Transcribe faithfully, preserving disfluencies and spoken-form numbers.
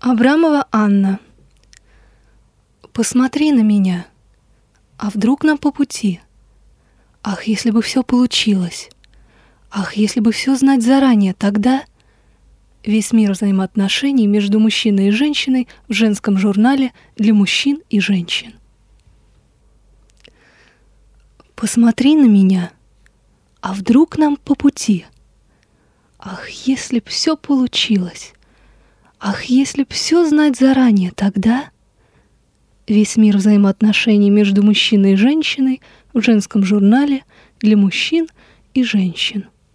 Абрамова Анна. Посмотри на меня. А вдруг нам по пути? Ах, если бы все получилось. Ах, если бы все знать заранее, тогда... Весь мир взаимоотношений между мужчиной и женщиной в женском журнале для мужчин и женщин. Посмотри на меня. А вдруг нам по пути? Ах, если б все получилось. Ах, если б все знать заранее, тогда... Весь мир взаимоотношений между мужчиной и женщиной в женском журнале для мужчин и женщин.